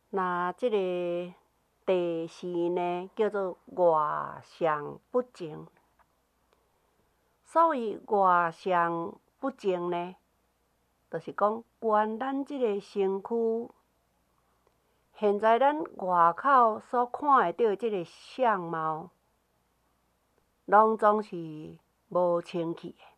那即个第四呢，叫做外向不净。所谓外向不净呢，就是讲关咱即个身躯，现在咱外口所看会到即个相貌，拢总是无清气的。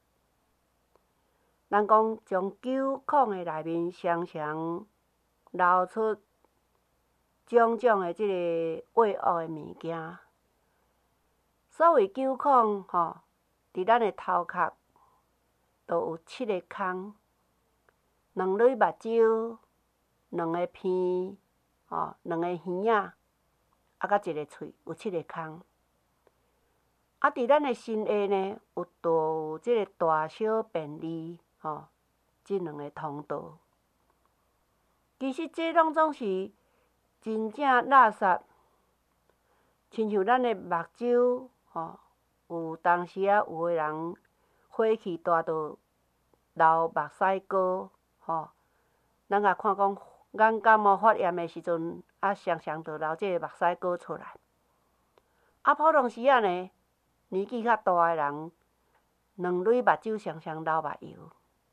咱讲从九孔的内面常常流出种种的即个秽恶的物件。所谓九孔伫咱的头壳都有7个孔，2蕊目睭，2个鼻，2个耳仔，甲1个喙，有7个孔。伫咱的身下呢，有即个大小便利，即2个通道。其实这拢总是真正垃圾，亲像咱的目睭，有当时有个人火气大到流目屎膏，咱也看讲眼感冒发炎的时阵，常常就流即个目屎膏出来。普通时呢，年纪较大的人，2蕊目睭常常流目油。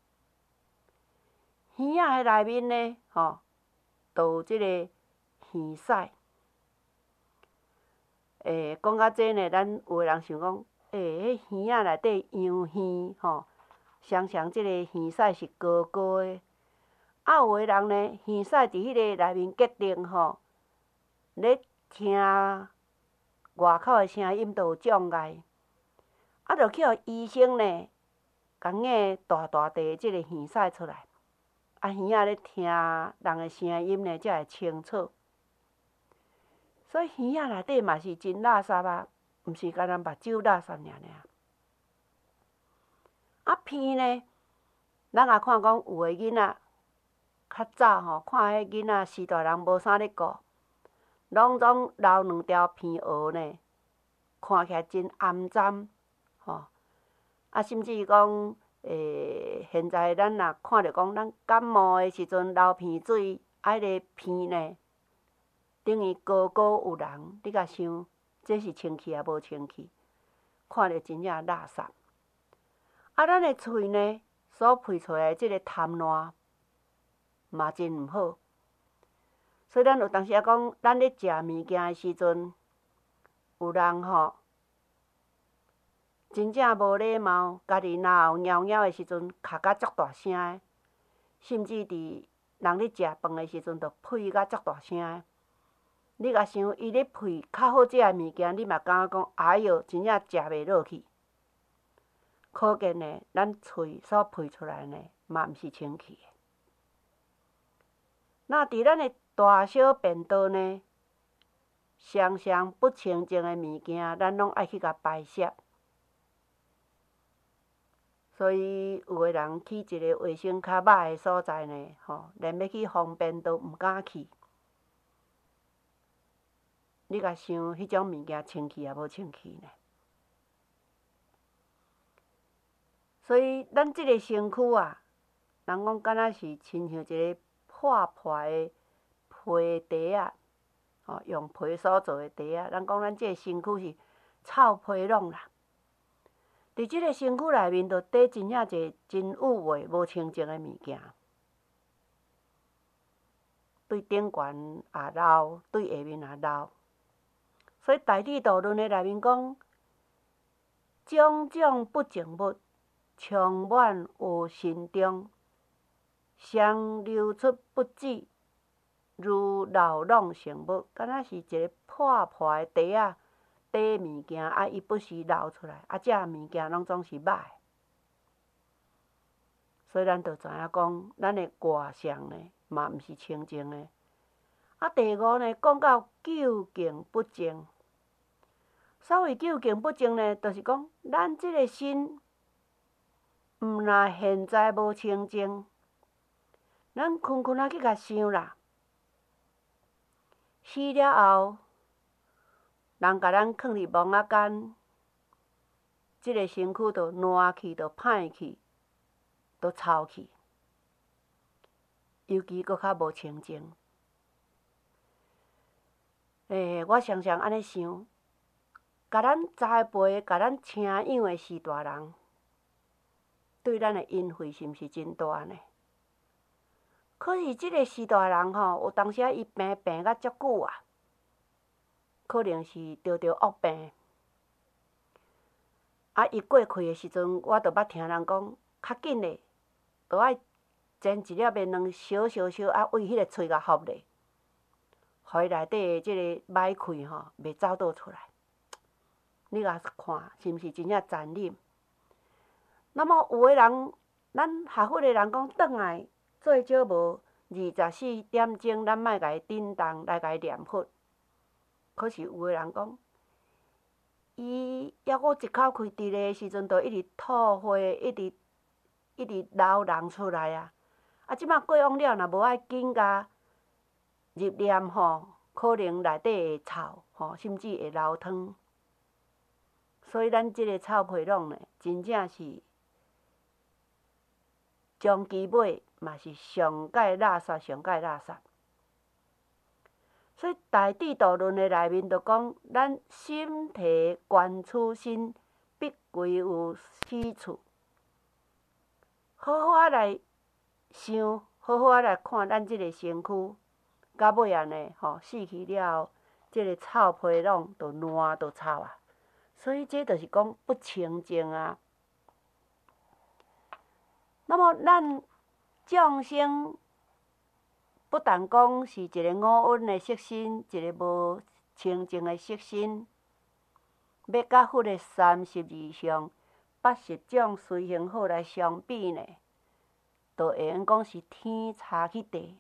耳仔的内面呢，都有即个耳屎。讲到这呢，咱有个人想讲，迄耳仔内底扬耳，常常即个耳屎是高高的。有个人呢，耳屎伫迄个内面结冻，咧听外口的声音都有障碍。就去互医生呢，共硬大大块即个耳屎出来。耳仔咧听人的声音呢，才会清楚。所以耳仔内底嘛是真垃圾啊，毋是干那目睭垃圾尔。鼻呢，咱也看讲有的囡仔较早看迄囡仔时大人无啥咧顾，拢总留2条鼻蚵呢，看起来真暗惨，甚至讲现在咱若看着讲咱感冒的时阵流鼻水，迄个鼻呢，等于高高有人，你甲想，这是清气啊无清气？看着真正垃圾。咱的喙呢，所配出来即个痰烂，嘛真毋好。所以咱有当时讲，咱咧食物件的时阵，有人真正无礼貌，家己若有猫猫的时阵，咳甲足大声的，甚至伫人咧食饭的时阵，就呸甲足大声的。你甲想，伊咧呸较好食的物件，你嘛感觉讲，哎哟，真正食袂落去。可见呢，咱喙所配出来呢，嘛毋是清气的。那伫咱的大小便道呢，常常不清净的物件，咱拢爱去甲排泄。所以有个人去一个卫生较歹的所在呢，连要去方便都毋敢去。你甲想，迄种物件清气也无清气呢？所以咱即个身躯啊，人讲敢若是亲像一个破破的皮袋仔，用皮所做的袋仔。咱讲咱即个身躯是臭皮囊啦。伫即个身躯内面，就缀真正一个真污秽、无清净的物件。对顶悬也漏，对下面也漏。所以《大智度论》的内面讲，种种不净物，充满我心中，常流出不止，如漏网成物，敢若是一个破破的袋仔，底物件伊不时流出来，这物件拢总是歹。所以咱就知影讲，咱的外相呢，嘛毋是清净的。第5呢，讲到究竟不净。所谓究竟不净呢，就是讲咱即个身，毋若现在无清净，咱空去甲想啦，死了后，人甲咱囥伫墓仔间，即个身躯就烂去，就歹去，就臭去，尤其搁较无清净。 我常常安尼想，甲咱栽培、甲咱请养的士大人，对咱的恩惠是毋是真大呢？可是即个士大人吼，有当时伊病甲足久啊，可能是得恶病。啊，伊过气的时阵，我着捌听人讲，较紧的，着爱煎一粒面卵，烧，啊，为迄个喙甲合咧，互伊内底的即个歹气吼，袂走倒出来。你甲看，是毋是真正残忍？那么有的人，咱学佛的人讲，转来最少无24点钟，咱莫甲伊叮当来甲伊念佛。可是有的人讲，伊抑阁一口气伫咧时阵，就一直吐血，一直流脓出来啊！啊，即摆过往了，若无爱紧甲入念吼，可能内底会臭吼，甚至会流汤。所以咱即个臭皮囊呢，真正是将其尾嘛是上界垃圾。所以《大智度论》的内面就讲，咱心体观此身，必归有是处。好好啊来想，好好啊来看咱即个身躯，到尾安尼吼死去了后，即个臭皮囊就烂就臭啊。所以这就是讲不清净啊。那么咱众生，不但讲是一个五蕴的色身，一个无清净的色身，要甲佛的32相、80种随行好来相比呢，就会用讲是天差去地。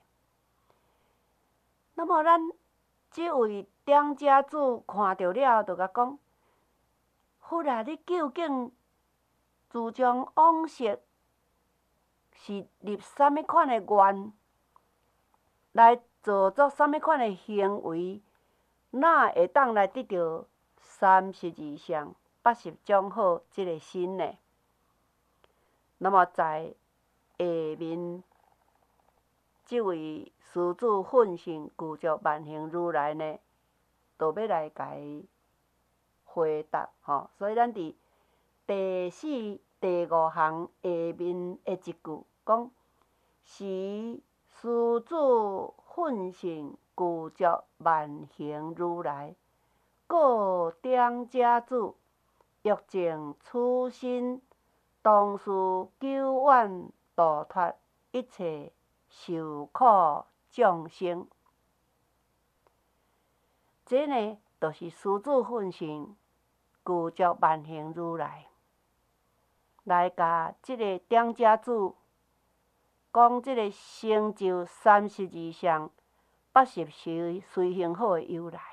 那么咱即位张家主看到了，就甲讲：佛啊，你究竟自将往昔是立啥物款的愿？来做作啥物款的行为，哪会当来得到32相、80种好即个身呢？那么在下面，即位施主奋信具足万行如来呢，就要来甲伊回答吼。所以咱伫第4、第5行下面的一句讲：是施主奋信具足万行如来，告张家主，欲净此身，当时救愿度脱一切受苦众生。这呢，就是施主奋信具足万行如来，来甲即个张家主讲即个成就32相、80随行好的由来。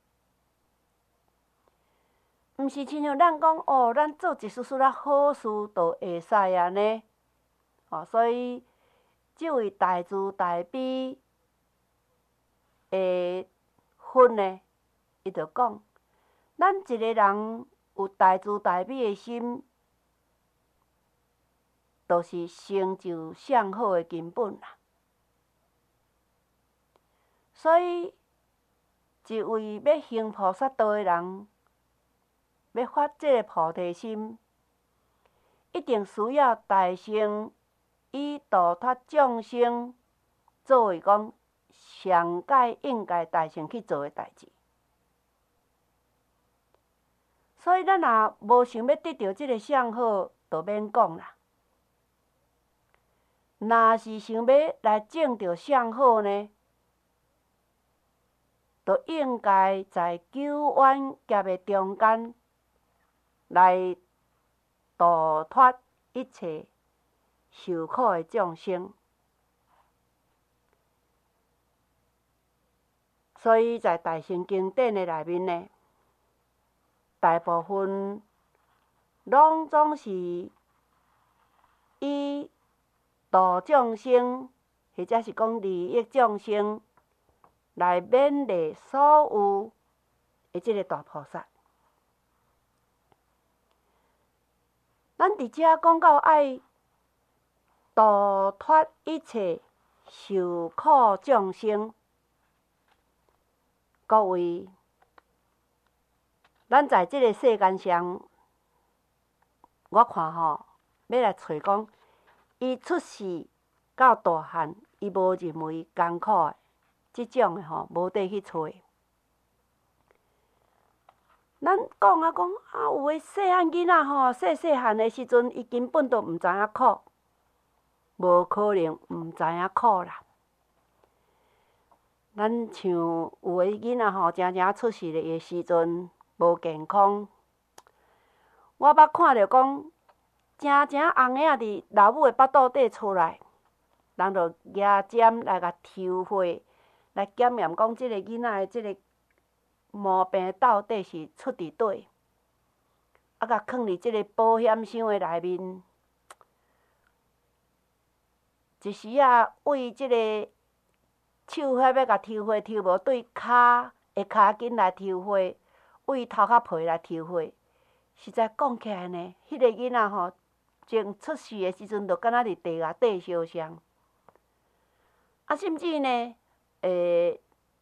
毋是亲像咱讲哦，咱做一丝丝仔好事就会使安尼。所以即位大慈大悲的佛呢，伊就讲，咱一个人有大慈大悲的心，就是成就上好的根本啦。所以，一位要行菩萨道的人，要发这个菩提心，一定需要大乘以度脱众生作为讲上界应该大乘去做的代志。所以咱若无想要得到这个相好，就免讲啦。若是想要来证到相好呢，就应该在救冤劫的中间来度脱一切受苦的众生。所以在大乘经典的内面呢，大部分拢总是以度众生，或者是讲利益众生，来勉励所有的即个大菩萨。咱伫遮讲到爱度脱一切受苦众生， 各位，咱在即个世间上，我看吼，要来找讲，伊出世到大汉，伊无认为艰苦的，即种的吼，无地去找。咱讲啊，有诶细汉囡仔吼，细汉诶时阵，伊根本都毋知影苦，无可能毋知影苦啦。咱像有诶囡仔吼，常常出世诶时阵无健康，我捌看着讲，正红影伫老母诶腹肚底出来，人就举针来甲抽血，来检验讲即个囡仔诶即个毛病到底是出伫倒，啊，甲囥伫即个保险箱诶内面。一时啊，为即个手血要甲抽血，抽无对骹的骹筋来抽血，为头壳皮来抽血。实在讲起来呢，迄个囡仔吼，从出世的时阵，就敢若伫地下底烧伤。啊，甚至呢，伫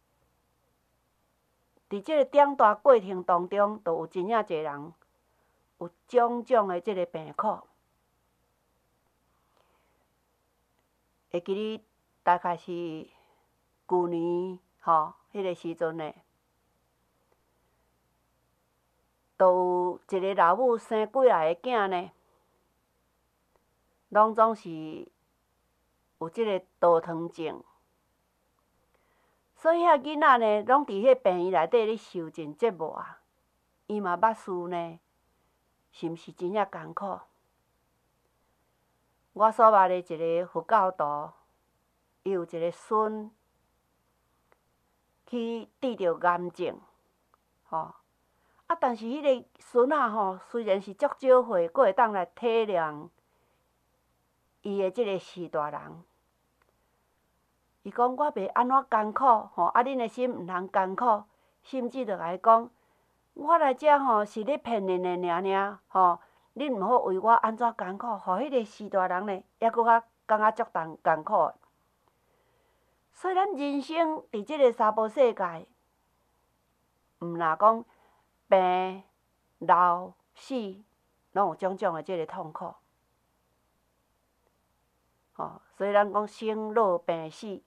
即个长大过程当中，就有真正侪人有种种的即个病苦。会记哩，大概是旧年吼，迄个时阵呢，都有一个老母生几来个囝呢，拢总是有即个倒腾症，所以遐囡仔呢，拢伫迄病院内底咧受尽折磨啊。伊嘛捌思呢，是毋是真正艰苦？我所捌的一个佛教徒，伊有一个孙去治着癌症，吼。啊，但是迄个孙仔吼，虽然是足少岁，佫会当来体谅伊的即个序大人。伊讲我袂安怎艰苦，吼，啊，恁的心毋通艰苦，甚至着甲伊讲，我来遮吼是咧骗恁的尔，吼，恁毋好为我安怎艰苦，互迄个序大人呢，抑佫较感觉足艰苦的。所以咱人生伫即个娑婆世界，毋若讲病、老、死，拢有种种的即个痛苦。吼，所以咱讲生老病死，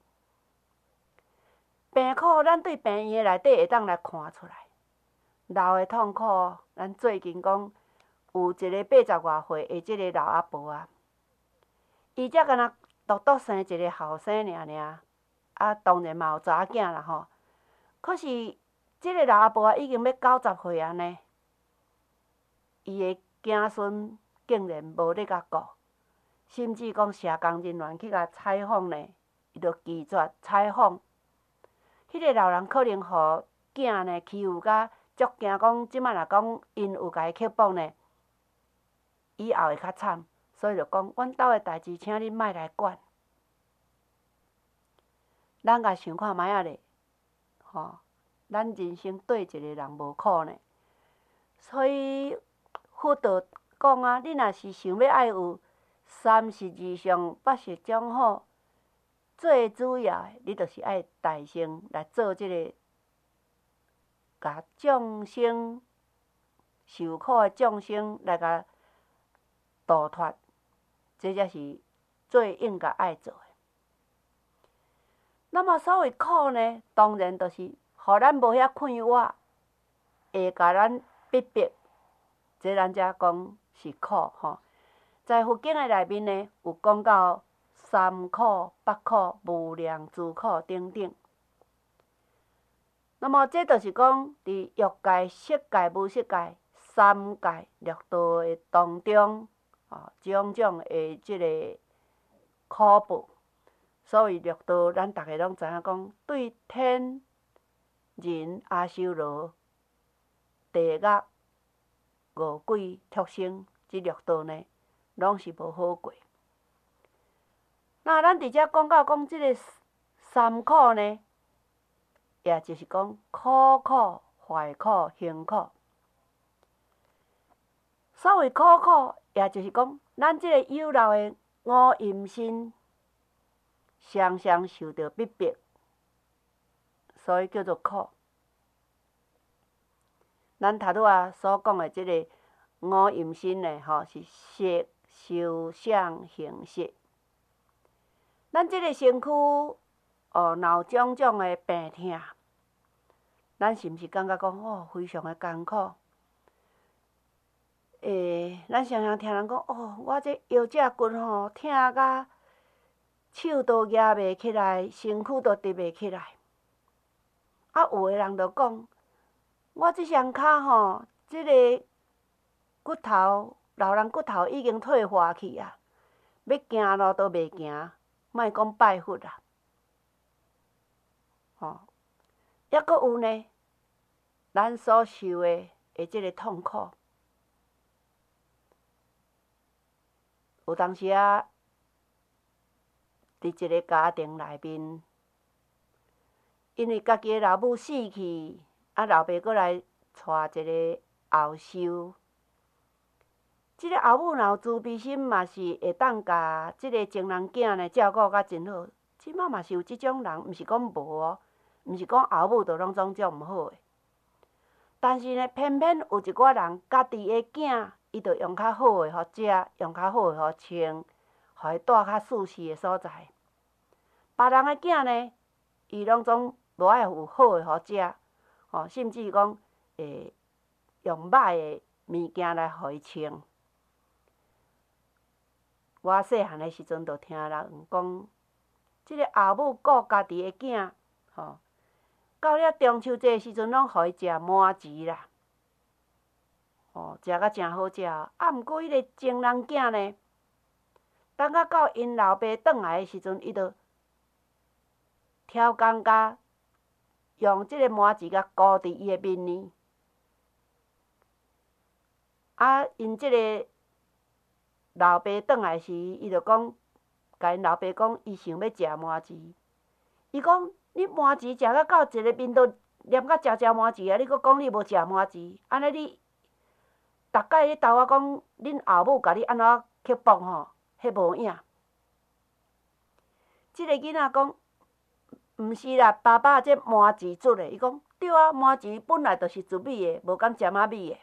病苦咱对病院内底会当来看出来。老的痛苦，咱最近讲有一个80外岁的即个老阿婆啊，伊才敢若独独生一个后生尔，啊，当然嘛有查某囝啦吼。可是即个老阿婆啊，已经要90岁啊呢，伊的囝孙竟然无咧甲顾，甚至讲社工人员去甲采访呢，伊就拒绝采访。迄个老人可能互囝呢欺负甲足惊，讲即摆若讲因有甲伊刻薄呢，以后会较惨，所以就讲阮兜的代志，请恁莫来管。咱甲想看卖仔咧，吼，咱人生对一个人无苦呢？所以佛道讲啊，你若是想要爱有32相80种好，最主要的，你就是爱大乘来做即个，甲众生受苦的众生来甲度脱，这才是最应该爱做的。那么所谓苦呢，当然就是互咱无遐快活，会甲咱逼迫，这咱才讲是苦吼。在佛经的内面呢，有讲到三苦、八苦、无量诸苦等等。那么这就是讲，伫欲界、色界、无色界三界六道的当中，种种的即个苦报。所以六道，咱逐个拢知影讲，对天、人、阿修罗、地狱、恶鬼、畜生，即六道呢，拢是无好过。那咱伫遮讲到讲即个三苦呢，也就是讲苦苦、坏苦、行苦。所谓苦苦，也就是讲咱即个有漏的五阴身，常常受到逼迫，所以叫做苦。 咱头拄仔所讲的即个五阴身呢，是色、受、想、行、识。咱即个身躯若有种种的病痛，咱是毋是感觉讲非常的艰苦？咱常常听人讲我这腰脊骨痛甲手都举袂起来，身躯都直袂起来。有的人就讲，我即双骹即个骨头，老人骨头已经退化去啊，要行路都袂行，莫讲拜佛啊。抑阁有呢，咱所受的即个痛苦，有当时啊，伫一个家庭内面，因为家己的老母死去，老爸阁来带一个后寿。即个后母若有慈悲心，嘛是会当甲即个情人囝呢照顾甲真好。即摆嘛是有即种人，毋是讲无毋是讲后母就拢总种毋好的。但是呢，偏偏有一寡人，家己的囝，伊就用较好的互食，用较好的互穿，互伊住较舒适的所在。别人的囝呢，伊拢总无爱有好的互食，甚至讲会用歹的物件来互伊穿。我细汉的时阵，就听人讲，即个后母顾家己的囝，到了中秋节时阵，拢互伊食麻糍啦，食甲诚好食。毋过迄个情人囝呢，等到因老爸转来的时阵，伊就挑工甲用即个麻糍甲糊伫伊的面呢。因即个老爸转来时，伊就讲，甲因老爸讲，伊想要食麻糍。伊讲，你麻糍食到一个面都黏甲焦焦麻糍啊！你佫讲你无食麻糍，安尼你逐摆咧斗我讲，恁后母甲你安怎刻薄迄无影。即个囡仔讲，毋是啦，爸爸这麻糍煮的。伊讲，对啊，麻糍本来就是煮米的，无敢食仔米的。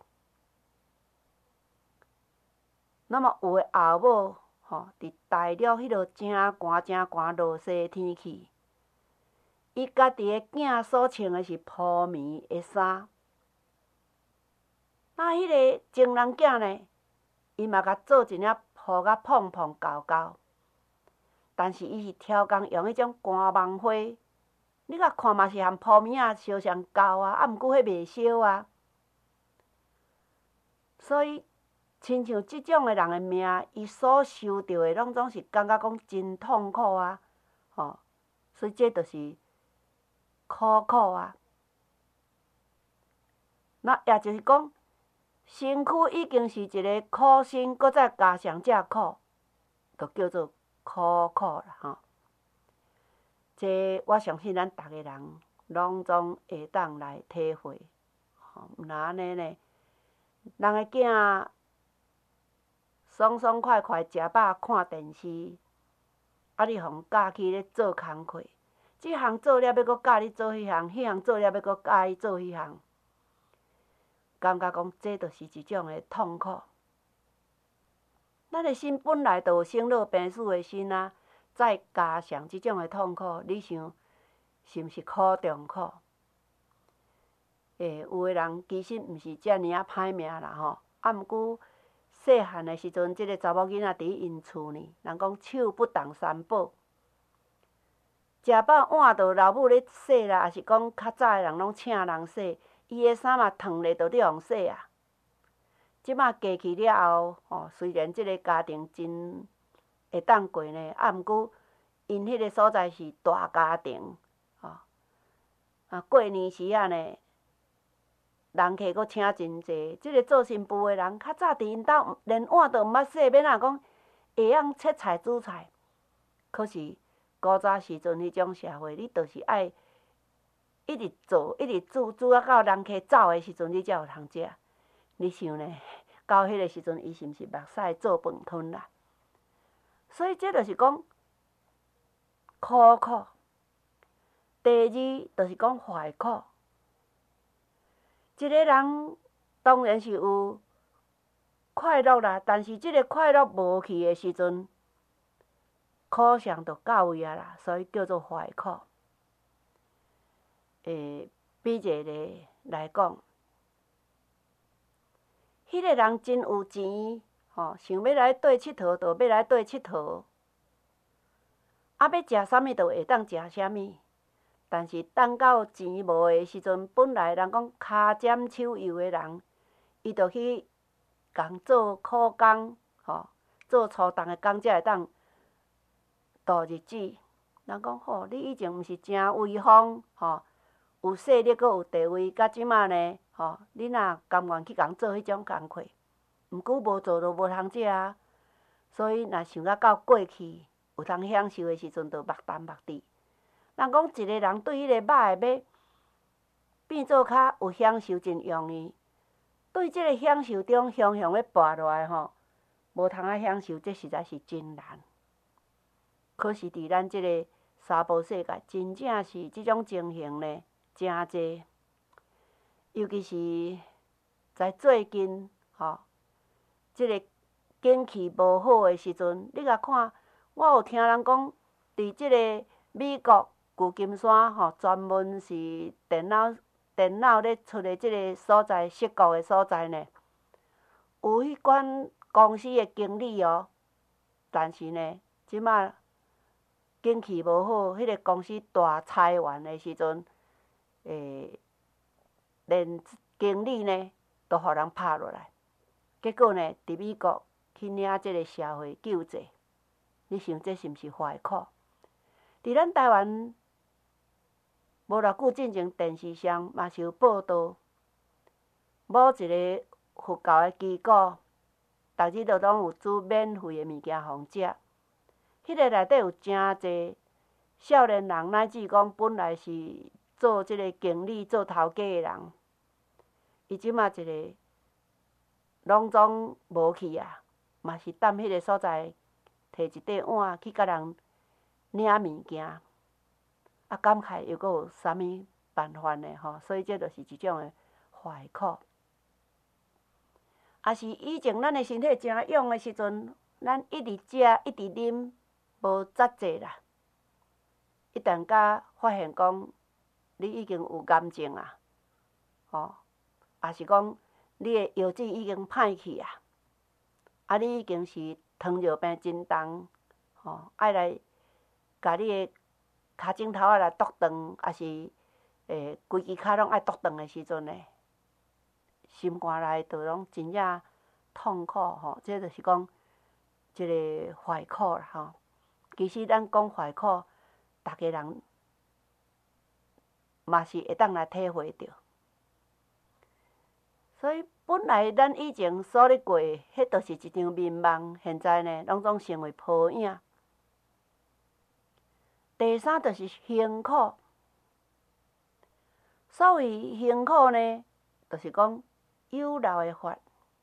那么有的后母伫大陆迄落真寒落雪的天气，伊家己的囝所穿的是铺棉的衫，那迄个情人囝呢，伊嘛甲做一领铺甲碰碰厚厚，但是伊是挑工用迄种干网花，你甲看嘛是含铺棉仔相像厚啊，毋过迄袂烧啊。所以，亲像即种的人的命，伊所受着的，拢总是感觉讲真痛苦啊，所以这就是苦啊。那也就是讲，身躯已经是一个苦身，搁再加上这苦，就叫做苦啦，这我相信咱逐个人拢总会当来体会，毋然安尼呢，人的囝爽爽快快食饱看电视，你互教去咧做工课，即项做了要搁教你做迄项，迄项做了要搁教伊做迄项，感觉讲这就是一种的痛苦。咱的心本来就有生老病死的心啊，再加上即种的痛苦，你想是毋是苦中苦？有的人其实毋是遮尔啊歹命啦毋过细汉的时阵，即个查某囡仔伫因厝呢，人讲手不当三宝，食饱碗就老母咧洗啦，也是讲较早的人拢请人洗，伊的衫嘛烫咧，就你互洗啊。即摆嫁去了后，虽然即个家庭真会当过呢，毋过因迄个所在是大家庭，过年时啊呢，人客佫请真济。即个做新妇的人，较早伫因兜连碗都毋捌洗，免啊讲会晓切菜煮菜。可是古早时阵迄种社会，你就是爱一直做，一直煮啊到人客走的时阵，你才有通食。你想呢？到迄个时阵，伊是毋是目屎做饭吞啦？所以这就是讲苦。第二就是讲坏苦。一个人当然是有快乐啦，但是即个快乐无去的时阵，苦相就到位啊啦，所以叫做怀苦。比一个来讲，迄个人真有钱，想要来缀佚佗，就要来缀佚佗。要食啥物，就会当食啥物。但是等到钱无的时阵，本来人讲骹尖手油的人，伊就去共做苦工，做粗重的工，才会当度日子。人讲你以前毋是诚威风，有势力，阁有地位，甲即马呢，你若甘愿去共做迄种工课，毋久无做就无通食啊。所以若想啊到过去有通享受的时阵，就目淡目滴。人讲一个人对迄个肉的要变做较有享受，真容易。对即个享受中，常常要跋落来无通啊享受，这实在是真难。可是伫咱即个娑婆世界，真正是即种情形呢，诚侪。尤其是在最近，即个景气无好的时阵，你甲看，我有听人讲，伫即个美国旧金山，专门是电脑咧出的即个所在，设国的所在呢，有迄款公司的经理但是呢，即马景气无好，迄个公司大裁员的时阵，连经理呢都互人拍落来。结果呢，伫美国去领即个社会救济，你想这是毋是怀苦？伫咱台湾无偌久之前，电视上嘛是有报道，某一个佛教的机构，逐日都拢有煮免费的物件互食。迄个内底有诚侪少年人，乃至讲本来是做即个经理、做头家的人，伊即马一个拢总无去啊，嘛是踮迄个所在，摕一块碗去甲人领物件。感慨又阁有啥物办法呢？所以这就是一种的怀苦。也是以前咱的身体诚勇的时阵，咱一直食，一直啉，无遮济啦。一旦甲发现讲你已经有癌症啊，也是讲你的腰子已经歹去啊，你已经是糖尿病真重，爱来甲你的骹枕头仔来剁断，也是规支骹拢爱剁断的时阵呢，心肝内就拢真正痛苦这就是讲一个怀苦啦其实咱讲怀苦，逐个人嘛是会当来体会着。所以本来咱以前所咧过，迄著是一场面梦，现在呢，拢总成为泡影。第三就是辛苦。所谓辛苦呢，就是讲有漏的法，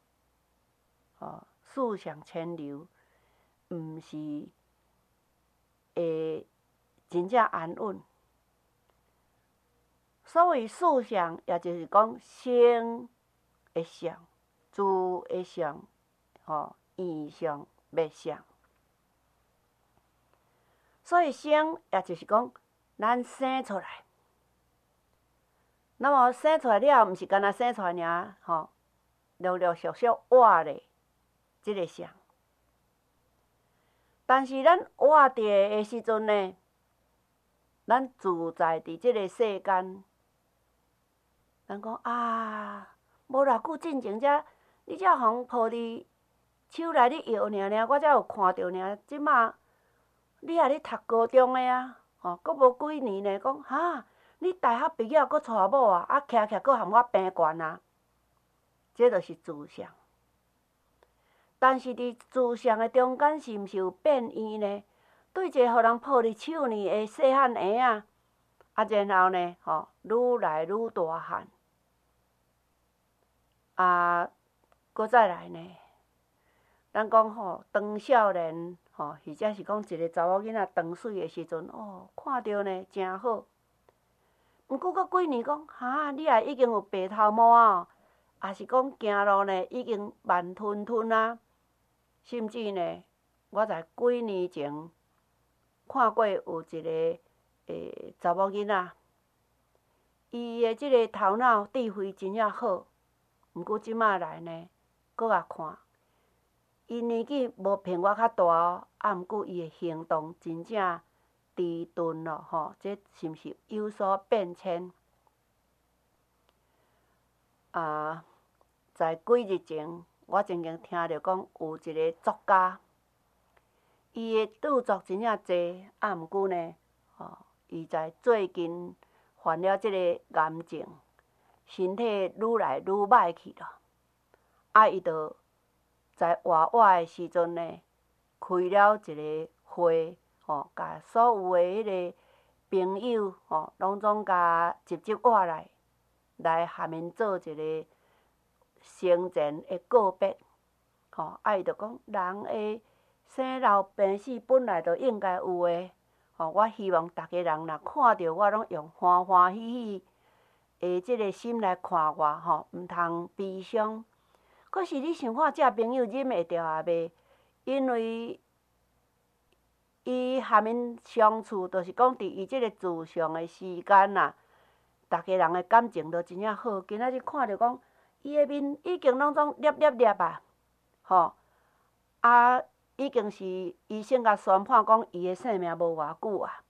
四相牵流，毋是会真正安稳。所谓四相，也就是讲生的相、住的相、意相、灭相。所以生，也就是讲咱生出来，那么生出来了，毋是干那生出来尔，陆陆续续活咧，即个相。但是咱活着的时阵呢，咱自在伫即个世间。人讲无偌久之前你才互抱伫手内咧摇尔，我才有看着尔。即马你也咧读高中的啊，阁无几年呢，讲你大学毕业阁娶某啊，徛阁含我平悬啊，这就是自相。但是伫自相的中间，是毋是有变异呢？对一个互人抱伫手呢的细汉婴然后呢，愈来愈大汉。搁再来呢，咱讲当少年，或者是讲一个查某囡仔当水的时阵，看着呢诚好。毋过搁几年讲，你也已经有白头毛啊， 也是讲行路呢已经慢吞吞啊，甚至呢，我在几年前看过有一个查某囡仔，伊的即个头脑智慧真正好，毋过即摆来呢，搁较看，伊年纪无比我较大哦，啊，毋过伊的行动真正迟钝咯，吼，这是毋是有所变迁？啊，在几日前，我曾经听着讲有一个作家，伊的著作真正济，啊，毋过呢，吼，伊在最近患了即个癌症，身体愈来愈歹去了。啊，伊就在活活的时阵呢，开了一个会，吼，甲所有的迄个朋友，吼，拢总甲集活来下面做一个生前的告别。吼，啊，伊就讲人的生老病死本来就应该有诶。吼，我希望逐个人若看到我，拢用欢欢喜喜的即个心来看我，吼，毋通悲伤。可是你想看，这朋友忍会着也袂，因为伊下面相处，就是讲伫伊即个自上的时间啊，逐个人的感情都真正好。今仔日看着讲，伊的面已经拢总粒粒粒啊，吼，啊，已经是医生甲宣判讲伊的生命无偌久啊。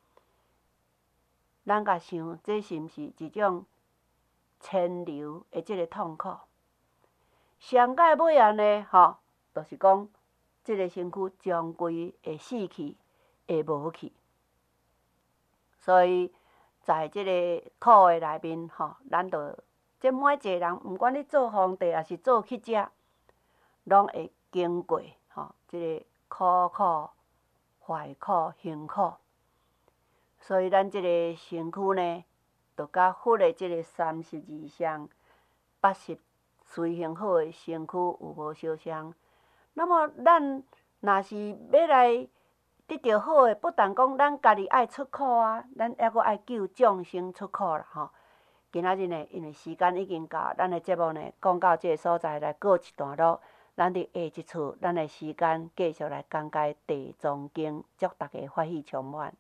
咱甲想，这是毋是一种牵流的即个痛苦？上界尾啊呢，吼，就是讲，即个身躯终归会死去，会无去。所以，在即个苦的内面，吼，咱着即每一个人，毋管你做皇帝，还是做乞食，拢会经过吼，即个苦、怀苦、辛苦。所以，咱即个身躯呢，着甲佛的即个32相、80随行好的身躯有无相像？那么，咱若是要来得到好的，不但讲咱家己爱出苦啊，咱还阁爱救众生出苦啦吼。今仔日呢，因为时间已经到，咱的节目呢讲到这个所在来告一段落。咱伫下一次，咱的时间继续来讲解《地藏经》，祝大家法喜充满。